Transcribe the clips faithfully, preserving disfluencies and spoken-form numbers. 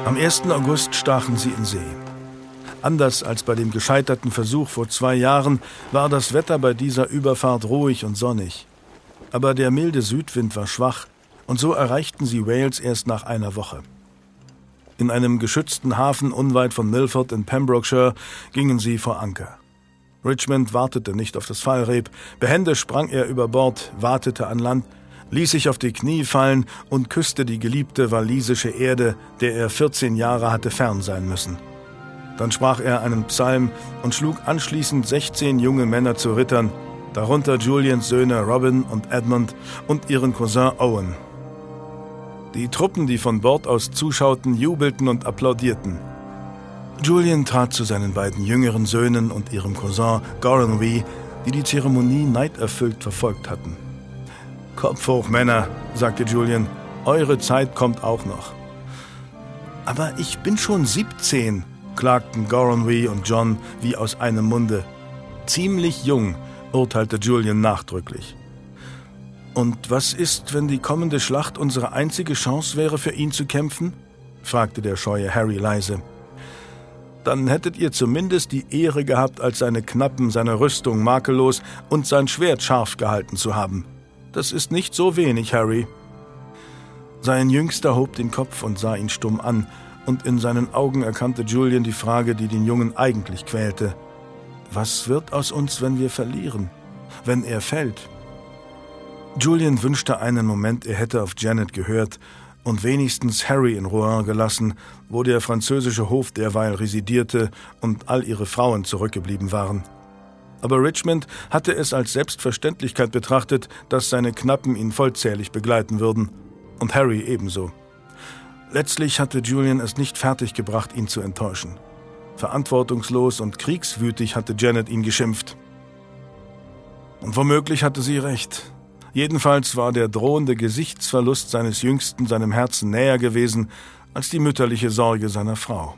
Am ersten August stachen sie in See. Anders als bei dem gescheiterten Versuch vor zwei Jahren war das Wetter bei dieser Überfahrt ruhig und sonnig. Aber der milde Südwind war schwach und so erreichten sie Wales erst nach einer Woche. In einem geschützten Hafen unweit von Milford in Pembrokeshire gingen sie vor Anker. Richmond wartete nicht auf das Fallreb. Behende sprang er über Bord, watete an Land, ließ sich auf die Knie fallen und küsste die geliebte walisische Erde, der er vierzehn Jahre hatte fern sein müssen. Dann sprach er einen Psalm und schlug anschließend sechzehn junge Männer zu Rittern, darunter Julians Söhne Robin und Edmund und ihren Cousin Owen. Die Truppen, die von Bord aus zuschauten, jubelten und applaudierten. Julian trat zu seinen beiden jüngeren Söhnen und ihrem Cousin Goronwy, die die Zeremonie neiderfüllt verfolgt hatten. »Kopf hoch, Männer«, sagte Julian, »eure Zeit kommt auch noch.« »Aber ich bin schon siebzehn«, klagten Goronwy und John wie aus einem Munde. »Ziemlich jung«, urteilte Julian nachdrücklich. »Und was ist, wenn die kommende Schlacht unsere einzige Chance wäre, für ihn zu kämpfen?« fragte der scheue Harry leise. »Dann hättet ihr zumindest die Ehre gehabt, als seine Knappen seine Rüstung makellos und sein Schwert scharf gehalten zu haben. Das ist nicht so wenig, Harry.« Sein Jüngster hob den Kopf und sah ihn stumm an, und in seinen Augen erkannte Julian die Frage, die den Jungen eigentlich quälte. Was wird aus uns, wenn wir verlieren? Wenn er fällt? Julian wünschte einen Moment, er hätte auf Janet gehört und wenigstens Harry in Rouen gelassen, wo der französische Hof derweil residierte und all ihre Frauen zurückgeblieben waren. Aber Richmond hatte es als Selbstverständlichkeit betrachtet, dass seine Knappen ihn vollzählig begleiten würden. Und Harry ebenso. Letztlich hatte Julian es nicht fertiggebracht, ihn zu enttäuschen. Verantwortungslos und kriegswütig hatte Janet ihn geschimpft. Und womöglich hatte sie recht. Jedenfalls war der drohende Gesichtsverlust seines Jüngsten seinem Herzen näher gewesen als die mütterliche Sorge seiner Frau.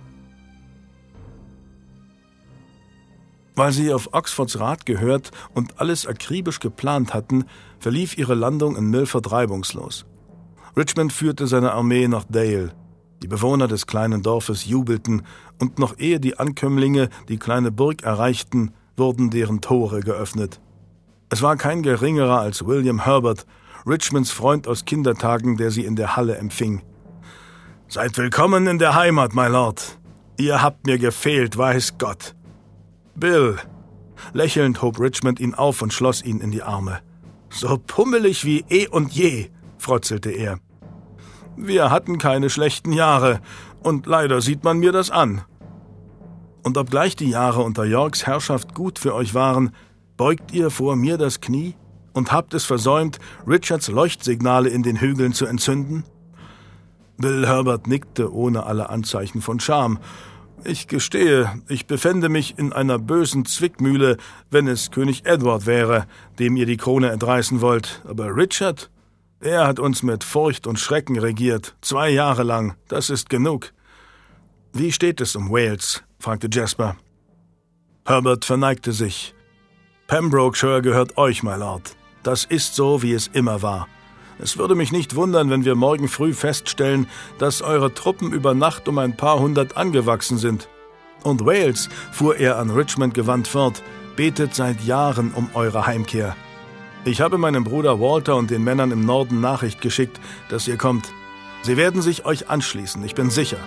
Weil sie auf Oxfords Rat gehört und alles akribisch geplant hatten, verlief ihre Landung in Milford reibungslos. Richmond führte seine Armee nach Dale. Die Bewohner des kleinen Dorfes jubelten, und noch ehe die Ankömmlinge die kleine Burg erreichten, wurden deren Tore geöffnet. Es war kein geringerer als William Herbert, Richmonds Freund aus Kindertagen, der sie in der Halle empfing. »Seid willkommen in der Heimat, my Lord. Ihr habt mir gefehlt, weiß Gott.« »Bill«, lächelnd hob Richmond ihn auf und schloss ihn in die Arme. »So pummelig wie eh und je«, frotzelte er. »Wir hatten keine schlechten Jahre, und leider sieht man mir das an. Und obgleich die Jahre unter Yorks Herrschaft gut für euch waren, beugt ihr vor mir das Knie und habt es versäumt, Richards Leuchtsignale in den Hügeln zu entzünden?« Bill Herbert nickte ohne alle Anzeichen von Scham. »Ich gestehe, ich befände mich in einer bösen Zwickmühle, wenn es König Edward wäre, dem ihr die Krone entreißen wollt. Aber Richard, er hat uns mit Furcht und Schrecken regiert, zwei Jahre lang, das ist genug.« »Wie steht es um Wales?« fragte Jasper. Herbert verneigte sich. »Pembrokeshire gehört euch, my Lord. Das ist so, wie es immer war. Es würde mich nicht wundern, wenn wir morgen früh feststellen, dass eure Truppen über Nacht um ein paar hundert angewachsen sind. Und Wales«, fuhr er an Richmond gewandt fort, »betet seit Jahren um eure Heimkehr. Ich habe meinem Bruder Walter und den Männern im Norden Nachricht geschickt, dass ihr kommt. Sie werden sich euch anschließen, ich bin sicher.«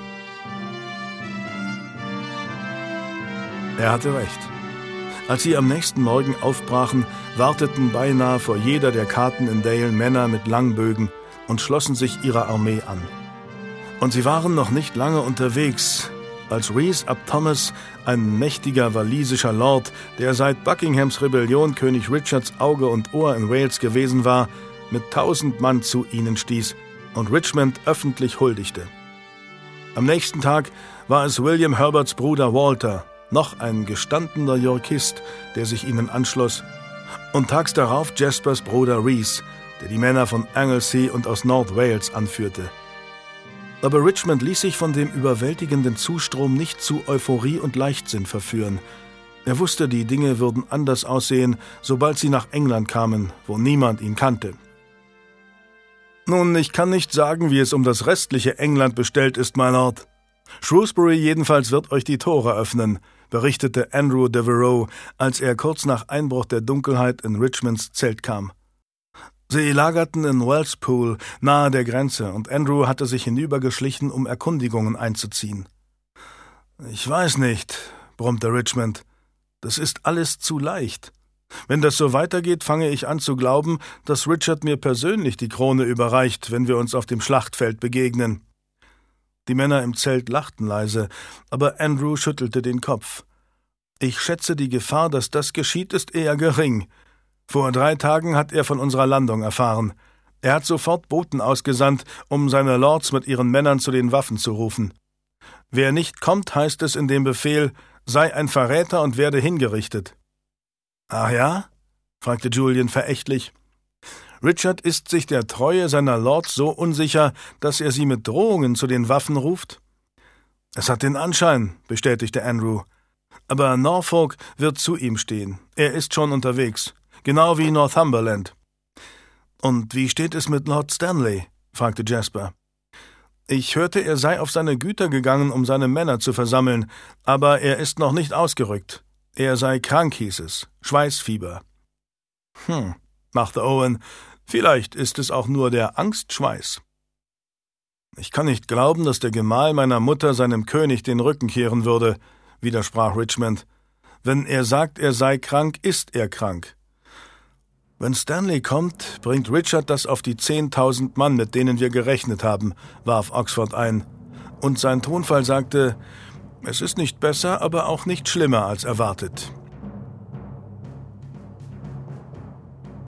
Er hatte recht. Als sie am nächsten Morgen aufbrachen, warteten beinahe vor jeder der Karten in Dale Männer mit Langbögen und schlossen sich ihrer Armee an. Und sie waren noch nicht lange unterwegs, als Rhys ap Thomas, ein mächtiger walisischer Lord, der seit Buckinghams Rebellion König Richards Auge und Ohr in Wales gewesen war, mit tausend Mann zu ihnen stieß und Richmond öffentlich huldigte. Am nächsten Tag war es William Herberts Bruder Walter, noch ein gestandener Yorkist, der sich ihnen anschloss, und tags darauf Jaspers Bruder Rhys, der die Männer von Anglesey und aus North Wales anführte. Aber Richmond ließ sich von dem überwältigenden Zustrom nicht zu Euphorie und Leichtsinn verführen. Er wusste, die Dinge würden anders aussehen, sobald sie nach England kamen, wo niemand ihn kannte. »Nun, ich kann nicht sagen, wie es um das restliche England bestellt ist, my Lord«, Shrewsbury jedenfalls wird euch die Tore öffnen, berichtete Andrew Devereux, als er kurz nach Einbruch der Dunkelheit in Richmonds Zelt kam. Sie lagerten in Wellspool, nahe der Grenze, und Andrew hatte sich hinübergeschlichen, um Erkundigungen einzuziehen. »Ich weiß nicht«, brummte Richmond. »Das ist alles zu leicht. Wenn das so weitergeht, fange ich an zu glauben, dass Richard mir persönlich die Krone überreicht, wenn wir uns auf dem Schlachtfeld begegnen.« Die Männer im Zelt lachten leise, aber Andrew schüttelte den Kopf. »Ich schätze, die Gefahr, dass das geschieht, ist eher gering. Vor drei Tagen hat er von unserer Landung erfahren. Er hat sofort Boten ausgesandt, um seine Lords mit ihren Männern zu den Waffen zu rufen. Wer nicht kommt, heißt es in dem Befehl, sei ein Verräter und werde hingerichtet.« »Ach ja?« fragte Julian verächtlich. »Richard ist sich der Treue seiner Lords so unsicher, dass er sie mit Drohungen zu den Waffen ruft?« »Es hat den Anschein«, bestätigte Andrew. »Aber Norfolk wird zu ihm stehen. Er ist schon unterwegs. Genau wie Northumberland.« »Und wie steht es mit Lord Stanley?« fragte Jasper. »Ich hörte, er sei auf seine Güter gegangen, um seine Männer zu versammeln, aber er ist noch nicht ausgerückt. Er sei krank, hieß es. Schweißfieber.« »Hm«, machte Owen, »vielleicht ist es auch nur der Angstschweiß.« »Ich kann nicht glauben, dass der Gemahl meiner Mutter seinem König den Rücken kehren würde«, widersprach Richmond. »Wenn er sagt, er sei krank, ist er krank. Wenn Stanley kommt, bringt Richard das auf die zehntausend Mann, mit denen wir gerechnet haben«, warf Oxford ein. Und sein Tonfall sagte, »Es ist nicht besser, aber auch nicht schlimmer als erwartet.«